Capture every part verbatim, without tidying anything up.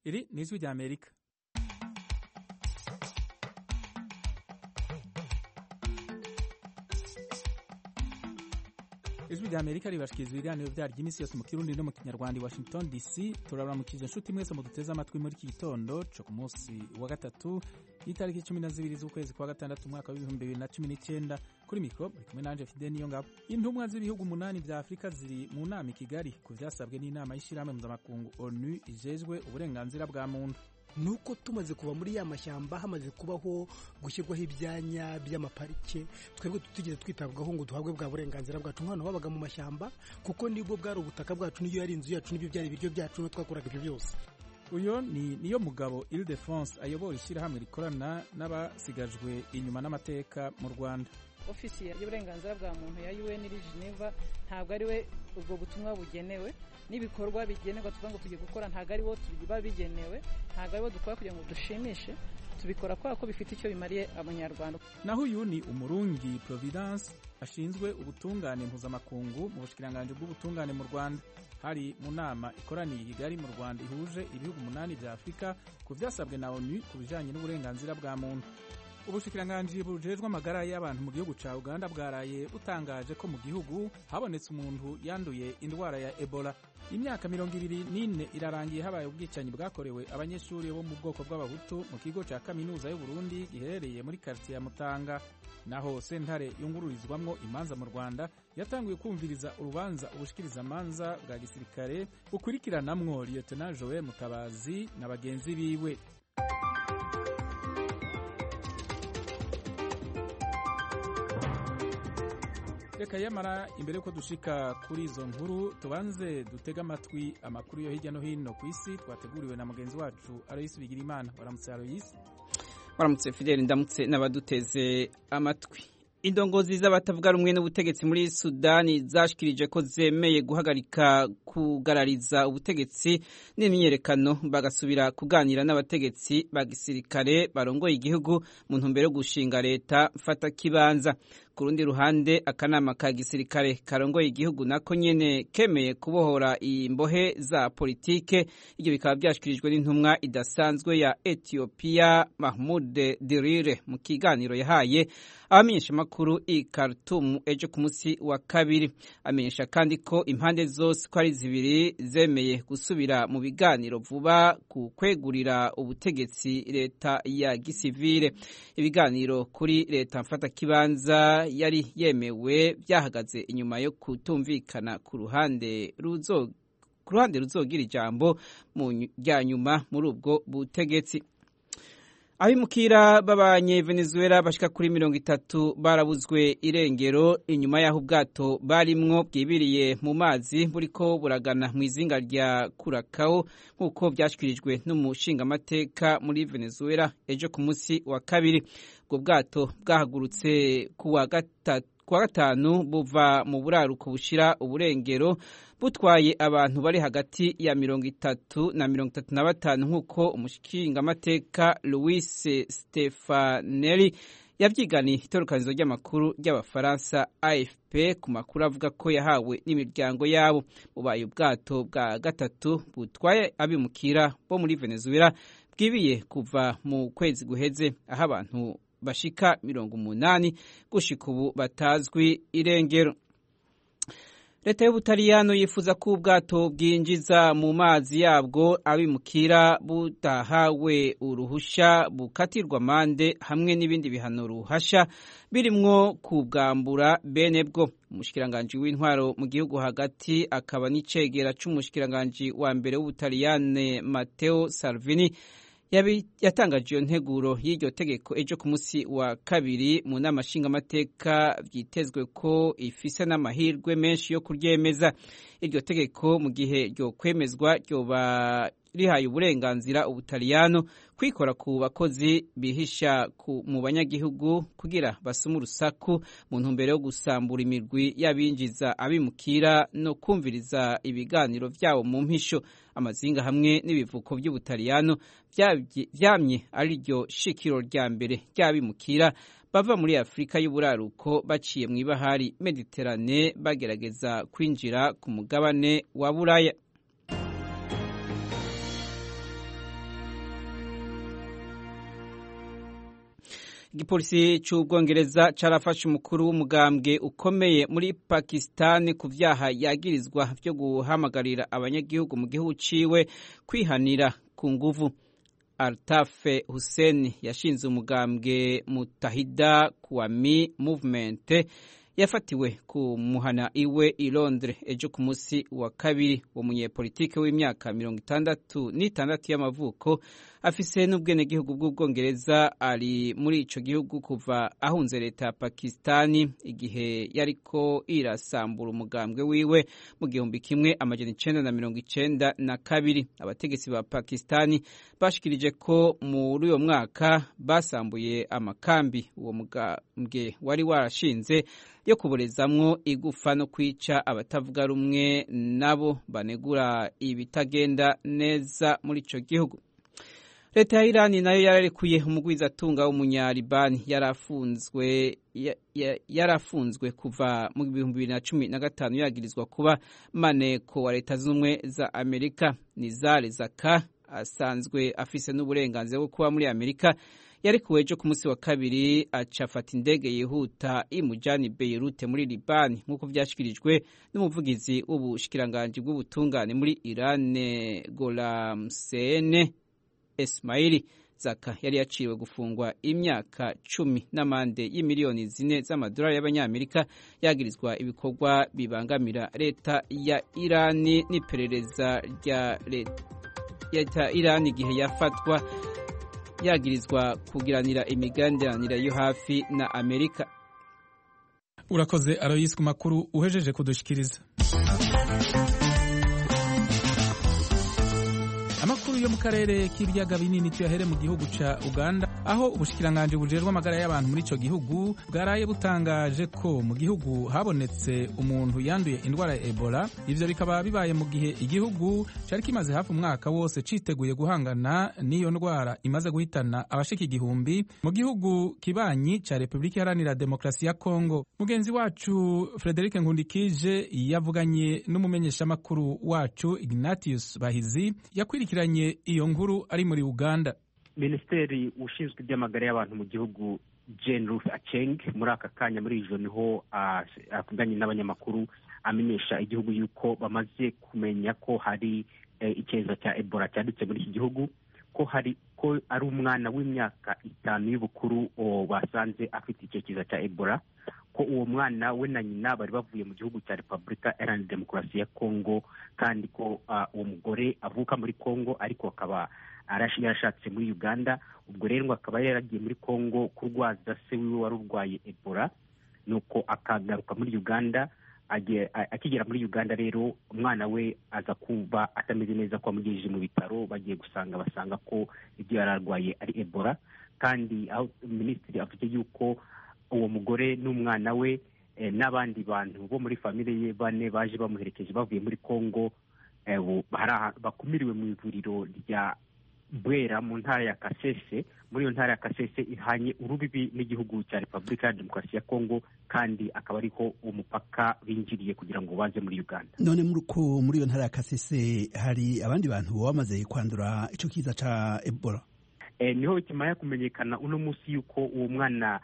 Iri ni ijwi ry'Amerika. Ijwi ry'Amerika ribashikiriza ibiganiro vyaryo iminsi yose mu Kirundi no mu Kinyarwanda i Washington D C. Turabaramukije inshuti mwese muduteze amatwi muri iki gitondo co ku munsi wa gatatu itariki cumi na zibiri z'ukwezi kwa gatandatu umwaka w'ibihumbi bibiri na cumi n'icenda. Kuri mikro muri kumwe nanje Fidel Niyongabo. Intumwa z'ibihugu umunani vya Afrika ziri mu nama i Kigali ku vyasabwe n'inama y'ishirahamwe mpuzamakungu ONU ijejwe uburenganzira bwa muntu. Nuko tumaze kuba muri ya mashyamba hamaze kubaho gushyirwaho ibyanya by'amaparike, twebwe tutigeze twitabwaho ngo duhabwe bwa burenganzira bwacu nk'abantu babaga mu mashyamba, kuko nibwo bwari ubutaka bwacu, niyo yari inzu yacu, nibyo byari ibiryo byacu, no twakoraga ibyo byose. Uyo ni niyo mugabo Ile-de-France ayobora ishyirahamwe rikorana n'abasigajwe inyuma n'amateka mu Rwanda. Ofisi y'uburenganzira bwa muntu ya U N iri Geneva ntabwo ari we ubwo butumwa bugenewe, n'ibikorwa bigenerwa tuvuga ngo tugiye gukora ntabwo ari bo tubiba bigenewe, ntabwo ari bo dukora kugira ngo dushimishe, tubikora kubera ko bifite icyo bimariye abanyarwanda. Naho uyu ni Umurundi Providence ashinzwe ubutungane mpuzamakungu mu bushikiranganje bw'ubutungane mu Rwanda. Hari mu nama ikoraniye i Kigali mu Rwanda ihuje ibihugu umunani vya Afrika ku vyasabwe na ONU ku bijanye n'uburenganzira bwa muntu. Ubushikiranganje bujejwe amagara y'abantu mu gihugu ca Uganda bwaraye butangaje ko mu gihugu habonetse umuntu yanduye indwara ya Ebola. Imyaka mirongo ibiri n'ine irarangiye habaye ubwicanyi bwakorewe abanyeshuri bo mu bwoko bw'abahutu mu kigo ca kaminuza y'u Burundi giherereye muri quartier ya Mutanga. Naho sentare yungururizwamwo imanza mu Rwanda yatanguye kumviriza urubanza ubushikiriza amanza bwa gisirikare bukurikiranamwo Lieutenant Joel Mutabazi na bagenzi biwe. Reka yamara imbere ko dushika kuri izo nkuru tubanze dutega amatwi amakuru yo hirya no hino ku isi twateguriwe na mugenzi wacu Aloysi Bigirimana. Waramutse Aloysi. Waramutse Fidel, ndamutse n'abaduteze amatwi. Indongozi z'abatavuga rumwe n'ubutegetsi muri Sudani zashikirije ko zemeye guhagarika kugarariza ubutegetsi n'imyiyerekano bagasubira kuganira n'abategetsi ba gisirikare barongoye igihugu mu ntumbero yo gushinga leta mfata kibanza. Ku rundi ruhande akanama ka gisirikare karongoye igihugu nako nyene kemeye kubohora imbohe za politike. Ibyo bikaba byashikirijwe n'intumwa idasanzwe ya Ethiopia Mahmoud Dirire mu kiganiro yahaye abamenyesha makuru i Khartoum ejo ku munsi wa kabiri. Amenyesha kandi ko impande zose ko ari zibiri zemeye gusubira mu biganiro vuba ku kwegurira ubutegetsi leta ya gisivile. Ibiganiro kuri leta mfata kibanza yari yemewe byahagaze inyuma yo kutumvikana ku ruhande ruzo ku ruhande ruzogira ijambo mu ryanyuma muri ubwo butegetsi. Abimukira b'abanye Venezuela bashika kuri mirongo itatu barabuzwe irengero inyuma y'aho ubwato barimwo bwibiriye mu mazi buriko buragana mu izinga rya Curacao nk'uko byashikirijwe n'umushingamateka muri Venezuela ejo ku munsi wa kabiri. Ubwo bwato bwahagurutse kuwa gatatu kuwa gatanu buva mu buraruko bushira uburengero butwaye abantu bari hagati ya mirongo itatu na mirongo itatu na batanu nk'uko umushingamateka Luis Stefanelli yavyiganiye itorokanizo ry'amakuru ry'abafaransa A F P ku makuru avuga ko yahawe n'imiryango yabo. Bubaye ubwato bwa gatatu butwaye abimukira bo muri Venezuela bwibiye kuva mu kwezi guheze, aho abantu bashika mirongo umunani gushika ubu batazwi irengero. Leta y'Ubutaliyano yifuza ko ubwato bwinjiza mu mazi yabwo abimukira butahawe uruhusha bukatirwa amande hamwe n'ibindi bihano ruhasha birimwo kubwambura bene bwo. Umushikiranganje w'intwaro mu gihugu hagati akaba n'icegera c'umushikiranganje wa mbere w'Ubutaliyane Matteo Salvini yatangaje iyo nteguro y'iryo tegeko ejo ku munsi wa kabiri mu nama nshingamateka. Vyitezwe ko ifise n'amahirwe menshi yo kuryemeza. Iryo tegeko mu gihe ryo kwemezwa ryoba rihaye uburenganzira Ubutaliyano kwikora ku bakozi bihisha mu banyagihugu kugira basuma urusaku mu ntumbero yo gusambura imirwi y'abinjiza abimukira no kumviriza ibiganiro vyabo mu mpisho. Amazinga hamwe n'ibivuko by'Ubutaliyano vyamye ari ryo shikiro rya mbere ry'abimukira bava muri Afrika y'uburaruko baciye mu ibahari Mediterane bagerageza kwinjira ku mugabane wa Buraya. igipolisi cy'ubwongereza carafashe umukuru w'umugambwe ukomeye muri Pakistan ku vyaha yagirizwa vyo guhamagarira abanyagihugu mu gihugu ciwe kwihanira ku nguvu. Altaf Hussein yashinze umugambwe Mutahida Qawmi Movement yafatiwe ku muhana iwe i Londres ejo ku munsi wa kabiri. Uwo munyepolitike w'imyaka mirongo itandatu n'itandatu y'amavuko afise n'ubwenegihugu bw'ubwongereza ari muri ico gihugu kuva ahunze leta ya Pakistani igihe yariko irasambura umugambwe wiwe mu gihumbi kimwe amajana icenda na mirongo icenda na kabiri. Abategetsi ba Pakistani bashikirije ko muri uyo mwaka basambuye amakambi uwo mugambwe wari warashinze yo kuborezamwo igufa no kwica abatavuga rumwe nabo banegura ibitagenda neza muri ico gihugu. Leta ya Irani nayo yararekuye umugwizatunga w'umunyalibani yarafunzwe yarafunzwe kuva mu bihumbi bibiri na cumi na gatanu yagirizwa kuba maneko wa Leta z'Ubumwe za Amerika. Nizar Zaka asanzwe afise n'uburenganzira bwo kuba muri Amerika yarekuwe ejo ku munsi wa kabiri acafata indege yihuta imujana i Beirut muri Libani nk'uko vyashikirijwe n'umuvugizi w'ubushikiranganji bw'ubutungane muri Iran Gholam Hossein Esmaili. Zaka yari yaciwe gufungwa imyaka cumi n'amande y'imiliyoni zine z'amadolari y'abanyamerika yagirizwa ibikorwa bibangamira leta ya Irani n'iperereza rya leta Irani igihe yafatwa yagirizwa kugiranira imigenderanire yo hafi na Amerika. Urakoze Aloysi ku makuru uhejeje kudushikiriza. Amakuru yo mu karere k'ibiyaga binini tuyahere mu gihugu ca Uganda aho ubushikiranganje bujejwe amagara y'abantu muri ico gihugu bwaraye butangaje ko mu gihugu habonetse umuntu yanduye indwara ya Ebola. Ivyo bikaba bibaye mu gihe igihugu cari kimaze hafi umwaka wose citeguye guhangana n'iyo ndwara imaze guhitana abashika igihumbi mu gihugu kibanyi ca Republika Iharanira Demokarasi ya Kongo. Mugenzi wacu Frederic Nkundikije yavuganye n'umumenyeshamakuru wacu Ignatius Bahizi yakwirikiranye iyo nkuru ari muri Uganda. Minisiteri ushinzwe iby'amagara y'abantu mu gihugu Jane Ruth Acheng muri aka kanya muri ijo niho akuganye n'abanyamakuru amenyesha igihugu yuko bamaze kumenya ko hari ikiza cya Ebola cyadutse muri iki gihugu, ko hari ko ari umwana w'imyaka itanu y'ubukuru basanze afite icyo kiza cya Ebola, ko uwo mwana we na nyina bari bavuye mu gihugu cya Republika Iharanira Demokarasi ya Kongo, kandi ko uwo mugore avuka muri Kongo ariko akaba yarashatse muri Uganda. Ubwo rero akaba yaragiye muri Kongo kurwaza se wiwe wari urwaye Ebola, nuko akagaruka muri Uganda. Akigera muri Uganda rero umwana we aza kuba atameze neza, ko amugejeje mu bitaro. Bagiye gusanga basanga ko ibyo yararwaye ari Ebola, kandi aho minisitiri avuze yuko uwo mugore n'umwana we eh, n'abandi bantu bo muri famille ye bane baje bamuherekeje bavuye muri Kongo eh, bakumiriwe mu ivuriro rya Bwera mu ntara ya Kasese. Muri iyo ntara ya Kasese ihanye urubibi n'igihugu cya Republika ya Demokarasi ya Kongo, kandi akaba ariko umupaka binjiriye kugira ngo baze muri Uganda. None muri ko muri iyo ntara ya Kasese hari abandi bantu bamaze kwandura ico kiza ca Ebola? Eh, niho kimaya kumenyekana uno musi yuko uwo mwana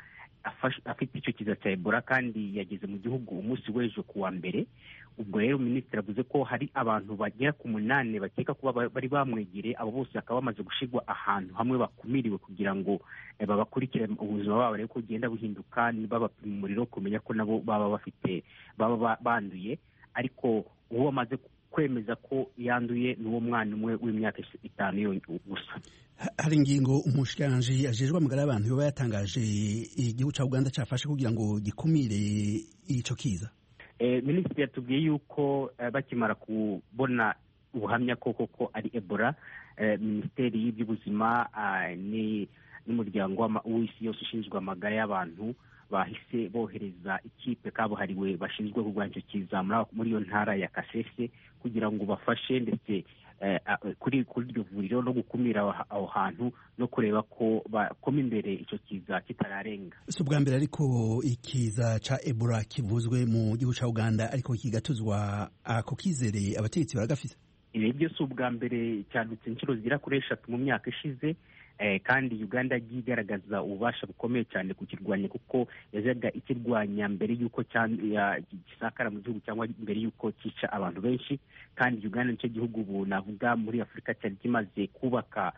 afite icyo kiza cya Ebola, kandi yageze mu gihugu umunsi w'ejo kuwa mbere. Ubwo rero minisitiri avuze ko hari abantu bagera ku munane bakeka kuba bari bamwegereye. Abo bose bakaba bamaze gushirwa ahantu hamwe bakumiriwe kugira ngo eh, babakurikire ubuzima bwabo rero kugenda buhinduka, babapima umuriro kumenya ko nabo baba bafite baba banduye. Ariko uwo amaze kwemeza ko yanduye n'uwo mwana umwe w'imyaka itanu yo gusa. Hari ingingo umushikiranganje ajejwe amagara y'abantu yoba yatangaje igihugu ca Uganda cafashe kugira ngo gikumire ico kiza? Eh, minisitiri yatubwiye yuko eh, bakimara kubona ubuhamya koko ko ari Ebola, eh, minisiteri y'iby'ubuzima eh, ni n'umuryango w'isi yose ushinzwe amagara y'abantu bahise bohereza ikipe kabuhariwe bashinzwe kurwanya icyo kiza muri iyo ntara ya Kasese kugira ngo bafashe ndetse eh, kuri kuri iryo vuriro no gukumira aho hantu no kureba ko bakoma imbere icyo kiza kitararenga. Si ubwa mbere ariko ikiza ca Ebola kivuzwe mu gihugu ca Uganda ariko kigatuzwa ako kizere abategetsi baragafise? Ibi byose ubwa mbere cyadutse inshuro zira kuri eshatu mu myaka ishize. kandi Uganda yagiye igaragaza ububasha bukomeye cyane kukirwanya kuko yazaga ikirwanya mbere y'uko gisakara mu gihugu cyangwa mbere y'uko cyica abantu benshi. Kandi Uganda nicyo gihugu ubu navuga muri Afurika cyari kimaze kubaka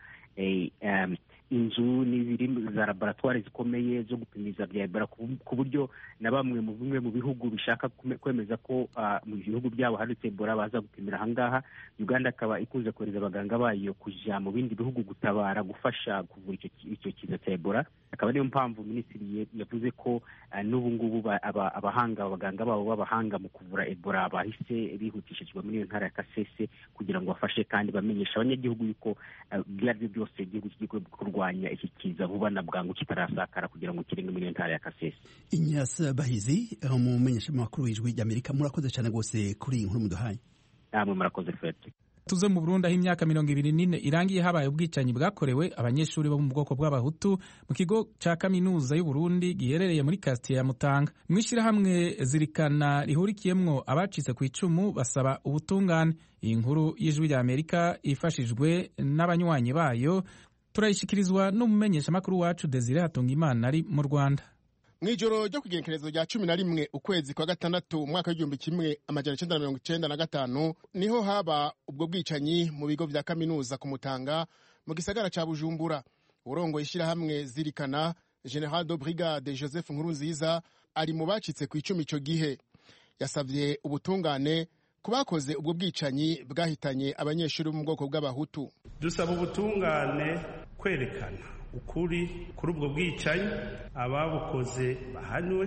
inzu n'ibiri za laboratwari zikomeye zo gupimiza bya Ebola ku buryo na bamwe mu bimwe mu bihugu bishaka kwemeza ko mu bihugu byabo hadutse Ebola baza gupimira ahangaha. Uganda akaba ikunze kohereza abaganga bayo kuja mu bindi bihugu gutabara gufasha kuvura icyo kiza cya Ebola. Akaba niyo mpamvu minisitiri yavuze ko n'ubu ngubu abahanga abaganga babo b'abahanga mu kuvura Ebola bahise bihutishijwe muri iyo ntara ya Kasese kugira ngo bafashe kandi bamenyesha abanyagihugu yuko byari byose igihugu kigiye kurwanya iki kiza vuba na bwangu kitarasakara kugira ngo kirenge muri iyo ntara ya Kasese. Inyas Bahizi umumenyesha makuru w'ijwi ry'Amerika, murakoze cyane gose kuri iyi nkuru muduhaye. Namwe murakoze Fete. Tuze mu Burundi aho imyaka mirongo ibiri n'ine irangiye habaye ubwicanyi bwakorewe abanyeshuri bo mu bwoko bw'abahutu mu kigo ca kaminuza y'u Burundi giherereye muri quartier ya Mutanga. Mwishirahamwe Zirikana rihurikiyemwo abacitse ku icumu basaba ubutungane. Iyi nkuru y'ijwi rya Amerika ifashijwe n'abanywanyi bayo turayishikirizwa n'umumenyesha makuru wacu Desire Hatungimana ari mu Rwanda. Mwijoro ryo kugenekerezo rya cumi na rimwe ukwezi kwa gatandatu umwaka w'igihumbi kimwe amajana icenda na mirongo icenda na gatanu niho haba ubwo bwicanyi mu bigo vya kaminuza ku Mutanga mu gisagara ca Bujumbura. Urongo ishirahamwe Zirikana General de Brigade Joseph Nkurunziza ari mu bacitse ku icumi ico gihe. Yasavye ubutungane kubakoze ubwo bwicanyi bwahitanye abanyeshuri bo mu bwoko bw'abahutu. Dusaba ubutungane kwerekana ukuri kuri ubwo bwicanyi, ababukoze bahanwe,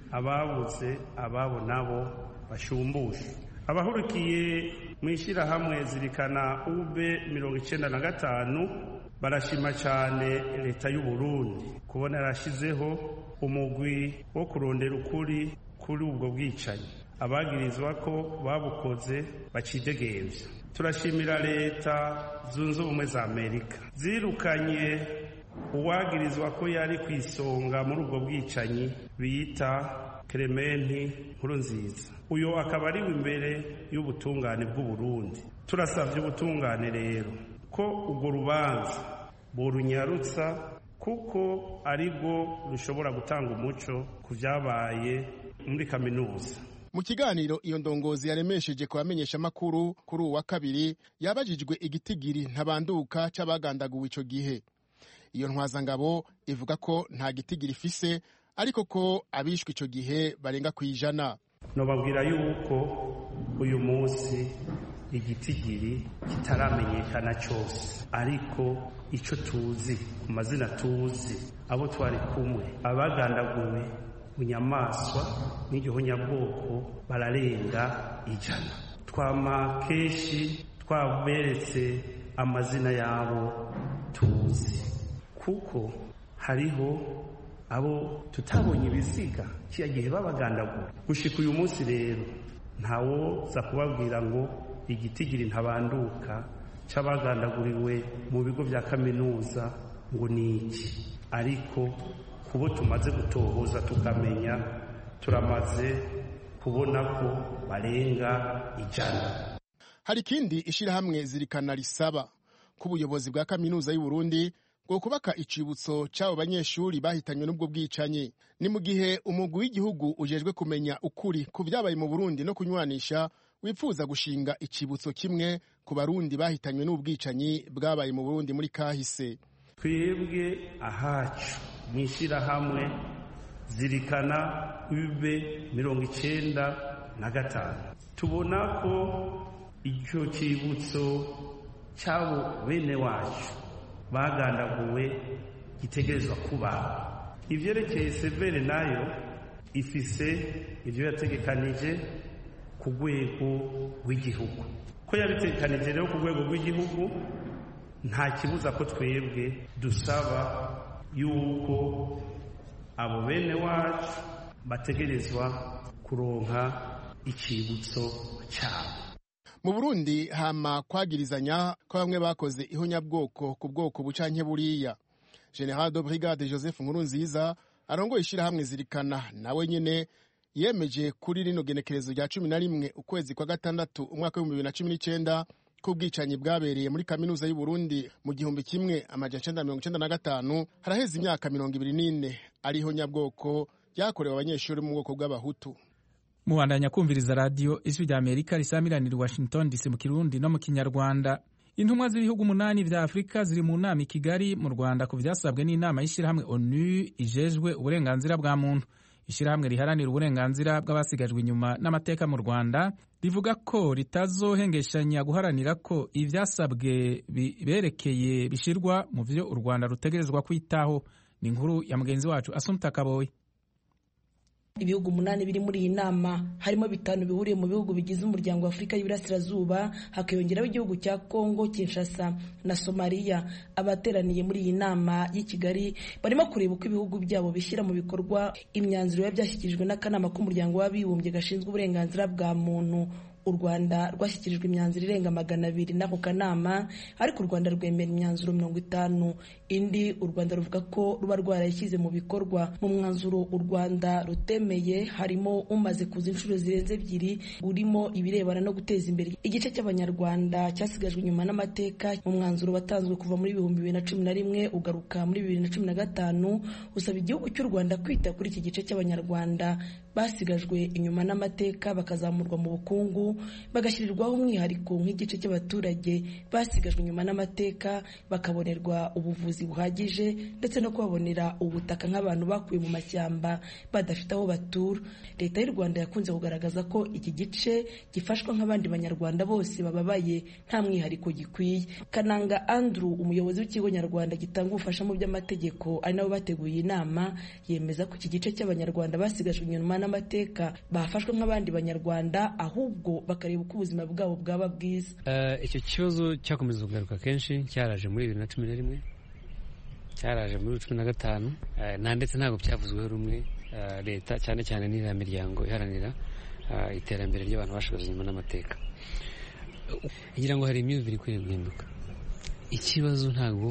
ababuze ababo nabo bashumbushe. Abahurikiye mu ishyirahamwe Zirikana U B mirongo icenda na gatanu barashima cyane leta y'u Burundi kubona yarashizeho umugwi wo kurondera ukuri kuri ubwo bwicanyi, abagirizwa ko babukoze bacidegembya. Turashimira leta zunze ubumwe za Amerika zirukanye uwagirizwa ko yari ku isonga muri ubwo bwicanyi bita Clementi Nkurunziza. Uyo akaba ari imbere y'ubutungane bw'u Burundi. Turasavye ubutungane rero ko ubwo rubanza borunyarutsa kuko aribwo rushobora gutanga umuco ku vyabaye muri kaminuza. Mu kiganiro iyo ndongozi yaremesheje ku bamenyesha makuru kuri uwa kabiri yabajijwe igitigiri ntabanduka c'abagandaguwe ico gihe. Iyo ntwazangabo ivuga ko nta gitigiri ifise ariko ko abishwe ico gihe barenga kwijana. Nobabwira yuko uyu munsi igitigiri kitaramenyekana cyose, ariko ico tuzi ku mazina tuzi abo twari kumwe abagandaguwe bunyamaswa n'igihonyabwoko bararenga ijana. Twama keshi twaberetse amazina yabo tuzi kuko hariho abo tutabonye ibisiga kiya gihe babagandaguye. Gushika uyu munsi rero ntawo za kubabwira ngo igitigiri ntabanduka c'abagandaguriwe mu bigo vya kaminuza ngo niki, ariko kubo tumaze gutohoza tukamenya turamaze kubona ko barenga ijana. Hari kindi ishirahamwe Zirikana risaba ku buyobozi bwa kaminuza y'u Burundi bwo kubaka icibutso c'abo banyeshuri bahitanywe n'ubwo bwicanyi. Ni mu gihe umugwi w'igihugu ujejwe kumenya ukuri ku vyabaye mu Burundi no kunywanisha wipfuza gushinga icibutso kimwe ku barundi bahitanywe n'ubwicanyi bwabaye mu Burundi muri kahise. Twebwe ahacu mwishirahamwe Zirikana U B mirongo icenda na gatanu tubona ko icyo cibutso cyabo bene wacu bagandaguwe gitegerezwa kuba. Ivyerekeye severe nayo ifise ivyo yategekanije ku rwego rw'igihugu. Ko yabitegekanije rero ku rwego rw'igihugu, nta kibuza ko twebwe dusaba yuko abo bene wacu bategerezwa kuronka icibutso cyabo. Mu Burundi hama kwagirizanya ko bamwe bakoze ihonyabwoko ku bwoko bucanke buriya. General de Brigade Joseph Nkurunziza arongoye ishirahamwe Zirikana nawe nyene yemeje kuri rino genekerezo rya cumi na rimwe ukwezi kwa gatandatu umwaka w'ibihumbi bibiri na cumi n'icenda k'ubwicanyi bwabereye muri kaminuza y'u Burundi mu gihumbi kimwe amajana icenda mirongo icenda na gatanu haraheze imyaka mirongo ibiri n'ine ariho nyabwoko ryakorewe abanyeshuri mu bwoko bw'abahutu. Mubandanya kumviriza radiyo ijwi rya Amerika risamiranira i Washington D C mu Kirundi no mu Kinyarwanda. Intumwa z'ibihugu umunani vya Afrika ziri mu nama i Kigali mu Rwanda ku vyasabwe n'inama y'ishirahamwe ONU ijejwe uburenganzira bwa muntu. Ishirahamwe riharanira uburenganzira bw'abasigajwe inyuma n'amateka mu Rwanda rivuga ko ritazohengeshanya guharanira ko ivyasabwe biberekeye bishirwa mu vyo u Rwanda rutegerezwa kwitaho. Ni inkuru ya mugenzi wacu Assumpta Kaboyi. Ibihugu umunani biri muri iyi nama harimo bitanu bihuriye mu bihugu bigize umuryango wa Afurika y'Iburasirazuba, hakiyongeraho igihugu cya Kongo Kinshasa na Somalia. Abateraniye muri iyi nama y'i Kigali barimo kureba uko ibihugu byabo bishyira mu bikorwa imyanzuro yabyashyikirijwe n'akanama k'umuryango w'abibumbye gashinzwe uburenganzira bwa muntu. U Rwanda rwashyikirijwe imyanzuro irenga magana abiri n'ako kanama, ariko u Rwanda rwemera imyanzuro mirongo itanu. Indi u Rwanda ruvuga ko ruba rwarayishyize mu bikorwa. Mu mwanzuro u Rwanda rutemeye harimo umaze kuza inshuro zirenze ebyiri, urimo ibirebana no guteza imbere igice cy'abanyarwanda cyasigajwe inyuma n'amateka. Mu mwanzuro watanzwe kuva muri ibihumbi bibiri na cumi na rimwe ugaruka muri bibiri na cumi na gatanu usaba igihugu cy'u Rwanda kwita kuri iki gice cy'abanyarwanda basigajwe inyuma n'amateka, bakazamurwa mu bukungu, bagashyirirwaho umwihariko nk'igice cy'abaturage basigajwe inyuma n'amateka, bakabonerwa ubuvuzi buhagije ndetse no kubabonera ubutaka nk'abantu bakuye mu mashyamba badafite aho batura. Leta y'u Rwanda yakunze kugaragaza ko iki gice gifashwa nk'abandi banyarwanda bose bababaye nta mwihariko gikwiye. Kananga Andrew, umuyobozi w'ikigo nyarwanda gitanga ubufasha mu by'amategeko ari nabo bateguye inama, yemeza ko iki gice cy'abanyarwanda basigajwe inyuma n'amateka bafashwe nk'abandi banyarwanda, ahubwo bakareba uko ubuzima bwabo bwaba bwiza. Uh, icyo kibazo cyakomeza kugaruka kenshi, cyaraje muri bibiri na cumi na rimwe, cyaraje muri cumi na gatanu, uh, na ndetse ntabwo byavuzweho rumwe. Uh, leta cyane cyane n'iriya miryango iharanira uh, iterambere ry'abantu bashagaje inyuma n'amateka ngira ngo hari imyumvire ikwiye guhinduka. Ikibazo ntabwo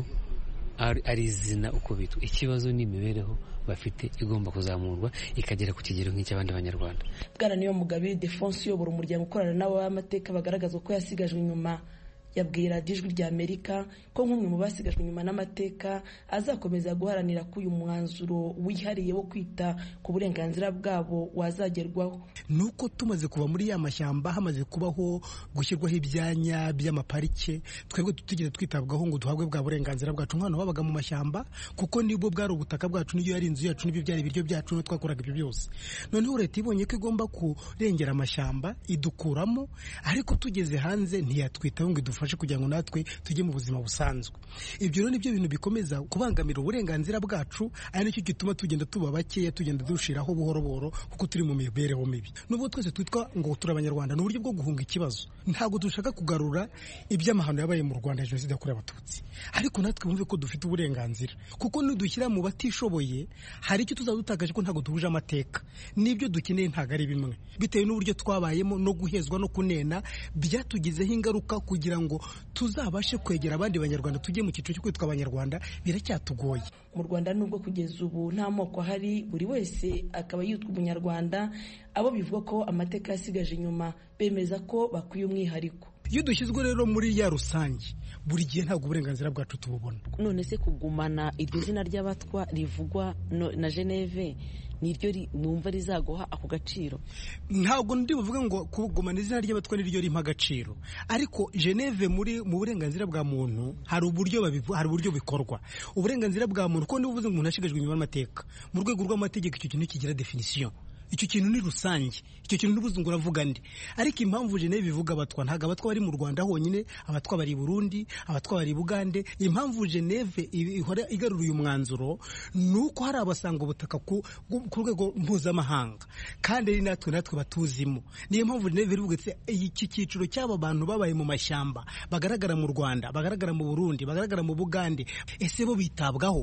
ari izina uko bitwa, ikibazo ni imibereho bafite igomba kuzamurwa ikagera ku kigero nk'icy'abandi banyarwanda. Bwana Niyomugabire Defonse uyobora umuryango ukorana n'abo b'amateka bagaragaza ko yasigajwe inyuma, yabwiye radiyo ijwi rya Amerika ko nk'umwe mu basigajwe inyuma n'amateka azakomeza guharanira ko uyu mwanzuro wihariye wo kwita ku burenganzira bwabo wazagerwaho. Nuko tumaze kuva muri ya mashyamba hamaze kubaho gushyirwaho ibyanya by'amaparike, twebwe tutigeze twitabwaho ngo duhabwe bwa burenganzira bwacu nk'abantu babaga mu mashyamba, kuko nibwo bwari ubutaka bwacu, niyo yari inzu yacu, nibyo byari ibiryo byacu, no twakoraga ibyo byose. Noneho leta ibonye ko igomba kurengera amashyamba idukuramo, ariko tugeze hanze ntiyatwitaho ngo idufashe kugira ngo natwe tujye mu buzima busanzwe. Ibyo rero nibyo bintu bikomeza kubangamira uburenganzira bwacu, ari nicyo gituma tugenda tuba bakeya, tugenda dushiraho buhoro buhoro, kuko turi mu mibereho mibi. Nubwo twese twitwa ngo turi abanyarwanda, ni uburyo bwo guhunga ikibazo. Ntabwo dushaka kugarura iby'amahano yabaye mu Rwanda ya Jenoside yakorewe Abatutsi, ariko natwe bumve ko dufite uburenganzira, kuko nidushyira mu batishoboye hari icyo tuzadutakaje, ko ntabwo duhuje amateka. Nibyo dukeneye ntabwo ari bimwe, bitewe n'uburyo twabayemo no guhezwa no kunena, byatugizeho ingaruka. Kugira ngo tuzabashe kwegera abandi banyarwanda tujye mu cyiciro cyo kwitwa abanyarwanda biracyatugoye. Mu Rwanda nubwo kugeza ubu nta moko ahari, buri wese akaba yitwa umunyarwanda, abo bivuga ko amateka yasigaje inyuma bemeza ko bakwiye umwihariko. Iyo dushyizwe rero muri ya rusange, buri gihe ntabwo uburenganzira bwacu tububona. None se kugumana iryo zina ry'abatwa rivugwa no, na Geneve niryo numva rizaguha ako gaciro? Ntabwo ndi buvuga ngo kugumana izina ry'abatwa niryo rimpa agaciro, ariko Geneve muri mu burenganzira bwa muntu hari uburyo babivu, hari uburyo bikorwa. Uburenganzira bwa muntu ko ndibuvuze ngo umuntu ashigajwe inyuma y'amateka, mu rwego rw'amategeko icyo kintu kigira definition. Icyo kintu ni rusange, icyo kintu n'ubuze ngo uravuga ndi. Ariko impamvu Geneve bivuga abatwa, ntago abatwa bari mu Rwanda honyine, abatwa bari i Burundi, abatwa bari i Bugande. Impamvu Geneve ihora igarura uyu mwanzuro nuko hari abasanga ubutaka ku rwego mpuzamahanga, kandi ari natwe natwe batuzimo. Niyo mpamvu Geneve ivuga ati iki cyiciro cy'aba bantu babaye mu mashyamba bagaragara mu Rwanda, bagaragara mu Burundi, bagaragara mu Bugande, ese bo bitabwaho?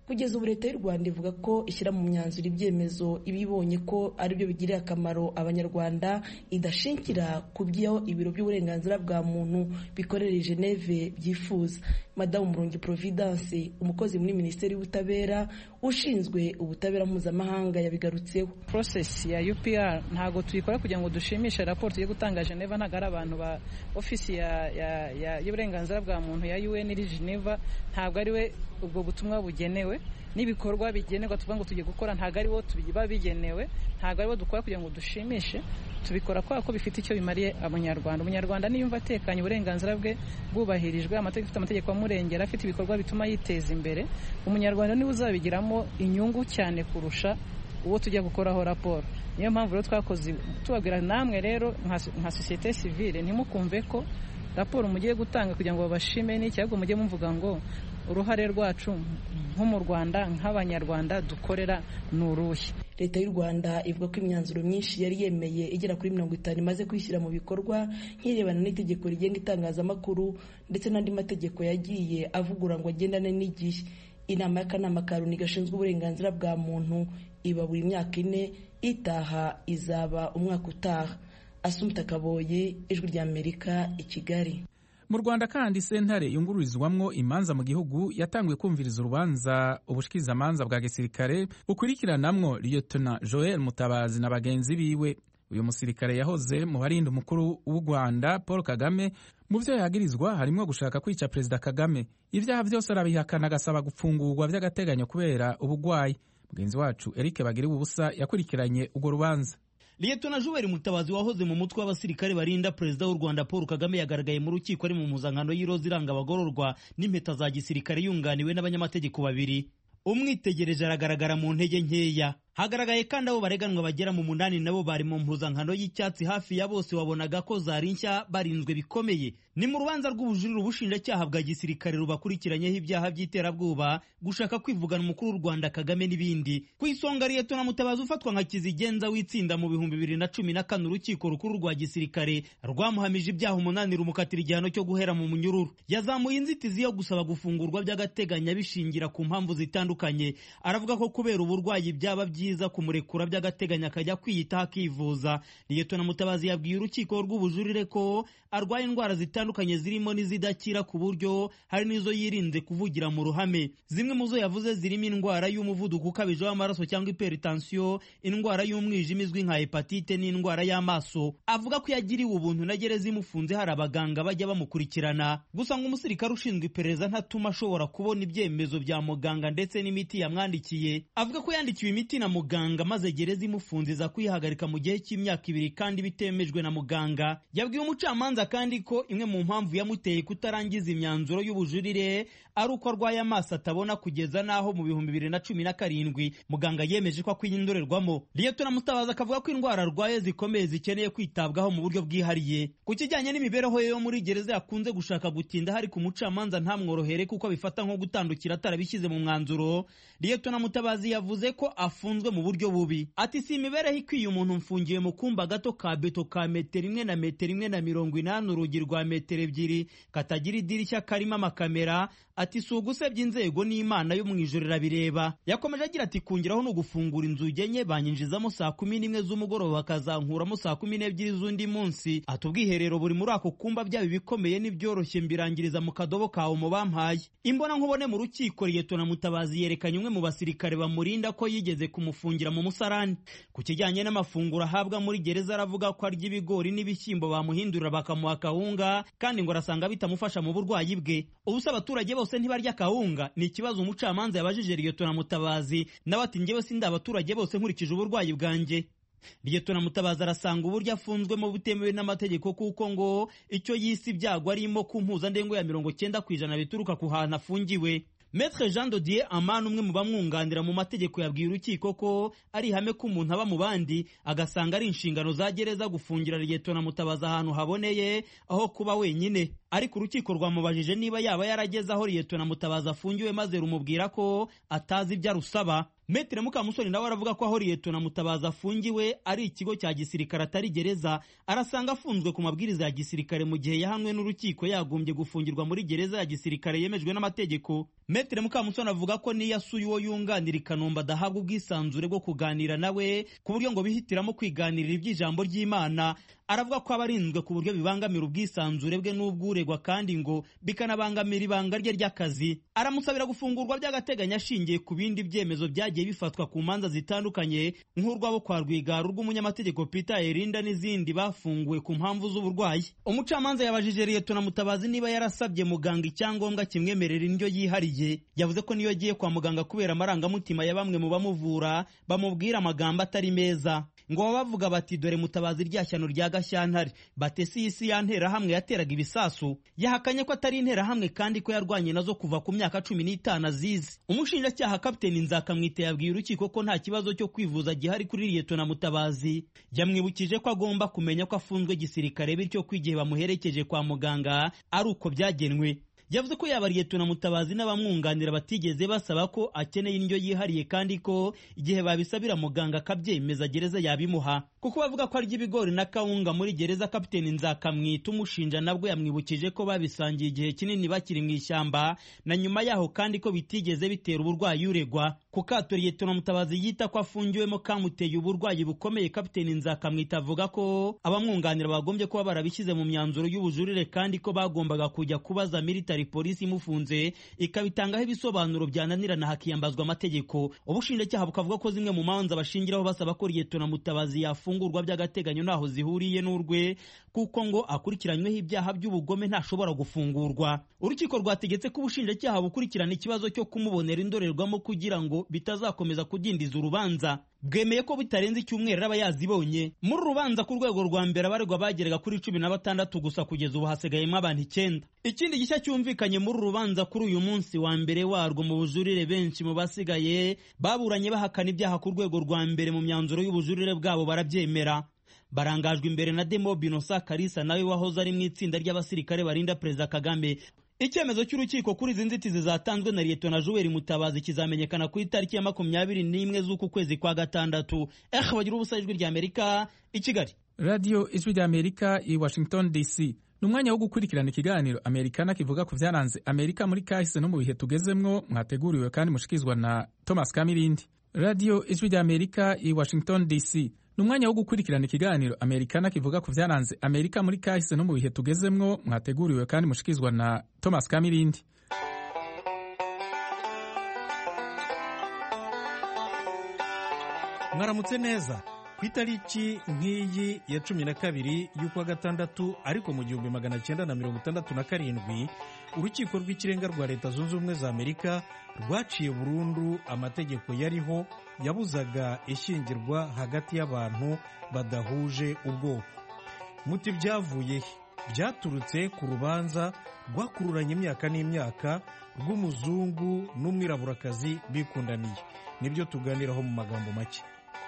kugeza ubu leta y'u Rwanda ivuga ko ishyira mu myanzuro ibyemezo ibibonye ko aribyo bigirira akamaro abanyarwanda, idashingira ku byo ibiro by'uburenganzira bwa muntu bikorera i Geneve byifuza. Madamu Murungi Providence, umukozi muri Minisiteri y'Ubutabera ushinzwe ubutabera mpuzamahanga, yabigarutseho. Process ya U P R ntago tuyikora kugira ngo dushimishe raporo tugiye gutanga Geneva, ntago ari abantu ba ofisi ya ya y'uburenganzira bwa muntu ya U N iri Geneva, ntabwo ari we ubwo butumwa bugenewe, n'ibikorwa bigenerwa tuvuga ngo tugiye gukora ntago ari bo tubiba bigenewe, ntago ari bo dukora kugira ngo dushimishe, tubikora kwa ko bifite icyo bimariye abanyarwanda. Umunyarwanda niyumva atekanye, uburenganzira bwe bwubahirijwe, amategeko afite amategeko amurengera, afite ibikorwa bituma yiteza imbere, umunyarwanda niwe uzabigiramo inyungu cyane kurusha uwo tujya gukoraho raporo. Niyo mpamvu rero twakoze tubabwira namwe rero nka societe civile ntimukumve ko raporo mugiye gutanga kugira ngo babashime n'iki, ahubwo mujye muvuga ngo uruhare rwacu nko mu Rwanda nk'abanyarwanda dukorera n'uruhe. Leta y'u Rwanda ivuga ko imyanzuro myinshi yari yemeye igera kuri mirongo itanu imaze kwishyira mu bikorwa, nk'irebana n'itegeko rigenga itangazamakuru ndetse n'andi mategeko yagiye avugura ngo agendane n'igihe. Inama y'akanama ka Loni gashinzwe uburenganzira bwa muntu iba buri myaka ine, itaha izaba umwaka utaha. Asumta Kaboye, Ijwi ry'Amerika, i Kigali. Mu Rwanda kandi sentare yungururizwamwo imanza mu gihugu yatanguye kumviriza urubanza ubushikirizamanza bwa gisirikare bukurikiranamwo Lieutenant Joel Mutabazi na bagenzi biwe. Uyu musirikare yahoze mu barinda umukuru w'u Rwanda Paul Kagame. Mu vyo yagirizwa harimo gushaka kwica Perezida Kagame. Ivyaha vyose arabihakana, agasaba gufungurwa vy'agateganyo kubera ubugwayi. Mugenzi wacu Eric Bagiriwe ubusa yakurikiranye urwo rubanza. Lieutenant Joel Mutabazi wahoze mu mutwe w'abasirikare barinda Perezida w'u Rwanda Paul Kagame yagaragaye mu rukiko ari mu mpuzankano y'iroza iranga abagororwa n'impeta za gisirikare, yunganiwe n'abanyamategeko babiri. Umwitegereje aragaragara mu ntege nkeya. Hagaragaye kandi abo bareganwa bagera mu munani nabo bari mu mpuzankano y'icyatsi, hafi ya bose wabonaga ko zari nshya, barinzwe bikomeye. Ni mu rubanza rw'ubujurire ubushinjacyaha bwa gisirikare rubakurikiranyeho ibyaha by'iterabwoba, gushaka kwivugana umukuru w'u Rwanda Kagame n'ibindi. Ku isonga Lieutenant Mutabazi ufatwa nka kizigenza w'itsinda mu bihumbi bibiri na cumi na kane, urukiko rukuru rwa gisirikare rwamuhamije ibyaha umunani rumukatira igihano cyo guhera mu munyururu. Yazamuye inzitizi yo gusaba gufungurwa by'agateganyo bishingira ku mpamvu zitandukanye. Aravuga ko kubera uburwayi byaba byiza kumurekura by'agateganyo akajya kwiyitaho akivuza. Lieutenant Mutabazi yabwiye urukiko rw'ubujurire ko arwaye indwara zitandukanye zirimo n'izidakira, ku buryo hari n'izo yirinze kuvugira mu ruhame. Zimwe mu zo yavuze zirimo indwara y'umuvuduko ukabije w'amaraso cyangwa hypertension, indwara y'umwijima izwi nka hepatite n'indwara y'amaso. Avuga ko yagiriwe ubuntu na gereza imufunze hari abaganga bajya bamukurikirana. Gusa ngo umusirikare ushinzwe iperereza ntatuma ashobora kubona ibyemezo bya muganga ndetse n'imiti yamwandikiye. Avuga ko yandikiwe imiti na muganga maze gereza imufunze iza kuyihagarika mu gihe cy'imyaka ibiri kandi bitemejwe na muganga. Yabwiye umucamanza kandi ko imwe mu mpamvu yamuteye kutarangiza imyanzuro y'ubujurire ari uko arwaye amaso atabona, kugeza naho mu bihumbi bibiri na cumi na karindwi muganga yemeje ko akwiye indorerwamo. Lieutenant Mutabazi akavuga ko indwara arwaye zikomeye zikeneye kwitabwaho mu buryo bwihariye. Ku kijyanye n'imibereho ye yo muri gereza yakunze gushaka gutinda hari ku mucamanza ntamworohere kuko bifata nko gutandukira atarabishyize mu mwanzuro. Lieutenant Mutabazi yavuze ko afunzwe mu buryo bubi. Ati si imibereho ikwiye umuntu mfungiye mu kumba gato ka beto ka metero imwe na metero imwe na mirongo inani, urugi rwa metero ebyiri katagira idirishya karimo amakamera. Ati si ugusebya inzego n'Imana yo mu ijoro irabireba. Yakomeje agira ati kungiraho no gufungura inzugi enye banyinjizamo saa kumi n'imwe z'umugoroba bakazankuramo saa kumi n'ebyiri z'undi munsi. Ati ubwiherero buri muri ako kumba byaba ibikomeye n'ibyoroshye mbirangiriza mu kadobo kawe mu bampaye. Imbona nkubone mu rukiko Lieutenant Mutabazi yerekanye umwe mu basirikare bamurinda ko yigeze kumufungira mu musarani. Ku kijyanye n'amafunguro ahabwa muri gereza aravuga ko arya ibigori n'ibishyimbo bamuhindurira bakamuha kawunga, kandi ngo arasanga bitamufasha mu burwayi bwe. Ubusa abaturage bose ntibarya kawunga ni ikibazo umucamanza yabajije Lieutenant Mutabazi, nawe ati njyewe sindi abaturage bose nkurikije uburwayi bwanjye. Lieutenant Mutabazi arasanga uburyo afunzwemo butemewe n'amategeko kuko ngo icyo yisi ibyago arimo ku mpuzandengo ya mirongo cyenda ku ijana bituruka ku hantu afungiwe. Maître Jean de Dieu Amani, umwe mu bamwunganira mu mategeko, yabwiye urukiko ko ari ihame ko umuntu aba mu bandi, agasanga ari inshingano za gereza gufungira Lieutenant Mutabazi ahantu haboneye aho kuba wenyine. Ariko urukiko rwamubajije niba yaba yarageze aho Lieutenant Mutabazi afungiwe maze rumubwira ko atazi ibyo arusaba. Metre Mukamusoni nawe aravuga ko aho Liyetona Mutabazi afungiwe ari ikigo cya gisirikare atari gereza, arasanga afunzwe ku mabwiriza ya gisirikare mu gihe yahanwe n'urukiko yagombye gufungirwa muri gereza ya gisirikare yemejwe n'amategeko. Metre Mukamusoni avuga ko niyo asuye uwo yunganira i Kanombe adahabwa ubwisanzure bwo kuganira nawe ku buryo ngo bihitiramo kwiganirira iby'ijambo ry'Imana. Aravuga ko abarinzwe ku buryo bibangamira ubwisanzure bwe n'ubwuregwa kandi ngo bikanabangamira ibanga rye ry'akazi. Aramusabira gufungurwa by'agateganyo ashingiye ku bindi byemezo byagiye bifatwa ku manza zitandukanye nk'urwabo kwa Rwigara rw'umunyamategeko Peter Erinda n'izindi bafunguwe ku mpamvu z'uburwayi. Umucamanza yabajije Liyetona Mutabazi niba yarasabye muganga icyangombwa kimwemerera indyo yihariye. Yavuze ko niyo agiye kwa muganga kubera amarangamutima ya bamwe mu bamuvura bamubwira amagambo atari meza, ngo baba bavuga bati dore Mutabazi rya shyano rya Gashyantare, batesi isi yantera hamwe yateraga ibisasu. Yahakanye ko atari intera hamwe kandi ko yarwanye nazo kuva ku myaka cumi n'itanu azizi. Umushinjacyaha Kapiteni Nzakamwita yabwiye urukiko ko nta kibazo cyo kwivuza gihari kuri Liyetona Mutabazi. Yamwibukije ko agomba kumenya ko afunzwe gisirikare bityo ko igihe bamuherekeje kwa muganga ari uko byagenwe. Yavuze ko yaba Liyetona Mutabazi n'abamwunganira batigeze basaba ko akeneye indyo yihariye kandi ko igihe babisabira muganga akabyemeza gereza yabimuha. Kuko bavuga ko arya ibigori na kawunga muri gereza, Kapiteni Nzakamwita umushinja nabwo yamwibukije ko babisangiye igihe kinini bakiri mu ishyamba na nyuma yaho kandi ko bitigeze bitera uburwayi uregwa. Ku kato Liyetona Mutabazi yita ko afungiwemo kamuteye uburwayi bukomeye, Kapiteni Nzakamwita avuga ko abamwunganira bagombye kuba barabishyize mu myanzuro y'ubujurire kandi ko bagombaga kujya kubaza military polisi imufunze ikabitangaho ibisobanuro byananirana hakiyambazwa amategeko. Ubushinjacyaha bukavuga ko zimwe mu manza bashingiraho basaba ko Liyetona Mutabazi yafungurwa by'agateganyo ntaho zihuriye n'urwe kuko ngo akurikiranyweho ibyaha by'ubugome ntashobora gufungurwa. Urukiko rwategetse ko ubushinjacyaha bukurikirana ikibazo cyo kumubonera indorerwamo kugira ngo bitazakomeza kudindiza urubanza. Bwemeye ko bitarenze icyumweru aba yazibonye. Muri rubanza ku rwego rwa mbere abaregwa bageraga kuri cumi na batandatu gusa, kugeza ubu hasigayemo abantu icyenda. Ikindi gishya cyumvikanye muri rubanza kuri uyu munsi wa mbere warwo mu bujurire, benshi mu basigaye baburanye bahakana ibyaha ku rwego rwa mbere mu myanzuro y'ubujurire bwabo barabyemera. Barangajwe imbere na Demo Binosa Kalisa nawe wahoze ari mu itsinda ry'abasirikare barinda Perezida Kagame. Icyemezo cy'urukiko kuri izi nzitizi zatanzwe na Liyetona Joel Mutabazi kizamenyekana ku itariki ya makumyabiri n'imwe z'uku kwezi kwa gatandatu. Eh bagira ubusa ijwi rya Amerika i Kigali. Radio ijwi rya Amerika i Washington D C. Numwanya wo gukurikirana ikiganiro Amerikana kivuga ku vyaranze Amerika muri kahise no mu bihe tugezemwo, mwateguriwe kandi mushikizwa na Thomas Kamirindi. Radio ijwi rya Amerika i Washington D C. Numwanya wo gukurikirana ikiganiro Amerikana kivuga ku vyaranze Amerika muri kahise no mu bihe tugezemwo, mwateguriwe kandi mushikizwa na Thomas Kamirindi. Mwaramutse neza. Ku itariki nk'iyi ya cumi na kabiri y'ukwa gatandatu ariko mu gihumbi magana cyenda na mirongo itandatu na karindwi, urukiko rw'ikirenga rwa Leta Zunze Ubumwe za Amerika rwaciye burundu amategeko yariho yabuzaga ishyingirwa hagati y'abantu badahuje ubwoko. Muti byavuye he? Byaturutse ku rubanza rwakururanye imyaka n'imyaka rw'umuzungu n'umwiraburakazi bikundaniye. Nibyo tuganiraho mu magambo make.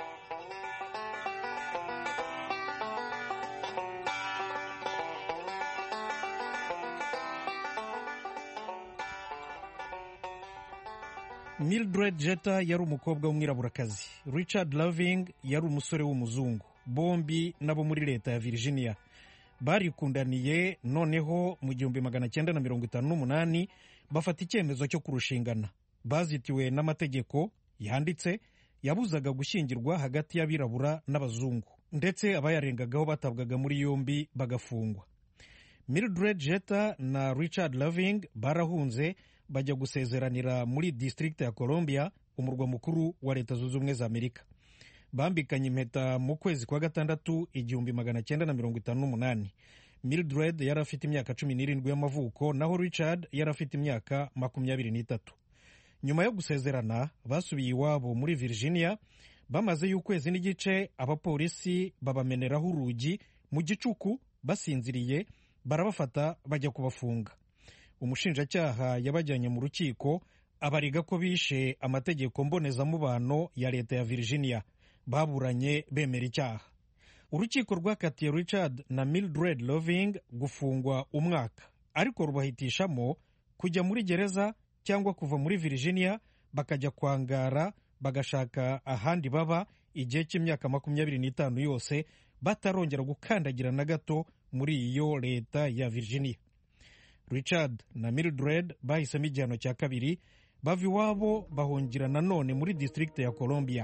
Mildred Jeter yari umukobwa w'umwiraburakazi, Richard Loving yari umusore w'umuzungu, bombi nabo muri leta ya Virginia. Barikundaniye, noneho mu gihumbi magana cyenda na mirongo itanu n'umunani bafata icyemezo cyo kurushingana. Bazitiwe n'amategeko yanditse yabuzaga gushyingirwa hagati y'abirabura n'abazungu, ndetse abayarengagaho batabwaga muri yombi bagafungwa. Mildred Jeter na Richard Loving barahunze bajya gusezeranira muri district ya Columbia, umurwa mukuru wa Leta Zunze Ubumwe za Amerika. Bambikanye impeta mu kwezi kwa gatandatu igihumbi magana cyenda na mirongo itanu n'umunani. Mildred yari afite imyaka cumi n'irindwi y'amavuko, naho Richard yari afite imyaka makumyabiri n'itatu. Nyuma yo gusezerana basubiye iwabo muri Virginia. Bamaze y'ukwezi n'igice abapolisi babameneraho urugi mu gicuku basinziriye, barabafata bajya kubafunga. Umushinjacyaha yabajyanye mu rukiko abariga ko bishe amategeko mbonezamubano ya leta ya Virginia. Baburanye bemera icyaha. Urukiko rwakatiye Richard na Mildred Loving gufungwa umwaka, ariko rubahitishamo kujya muri gereza cyangwa kuva muri Virginia bakajya kwangara bagashaka ahandi baba igihe cy'imyaka makumyabiri n'itanu yose batarongera gukandagira na gato muri iyo leta ya Virginia. Richard na Mildred bahisemo igihano cya kabiri, bava iwabo bahungira nanone muri district ya Columbia.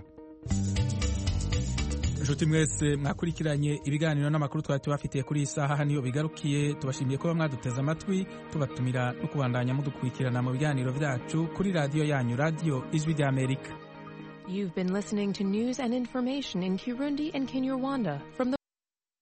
Nshuti mwese mwakurikiranye ibiganiro n'amakuru twari tubafitiye kuri iyi saha, hano bigarukiye. Tubashimiye kuba mwaduteze amatwi, tubatumira no kubandanya mudukurikirana mu biganiro byacu kuri radiyo yanyu, radiyo Ijwi ry'Amerika. You've been listening to news and information in Kirundi and Kinyarwanda from the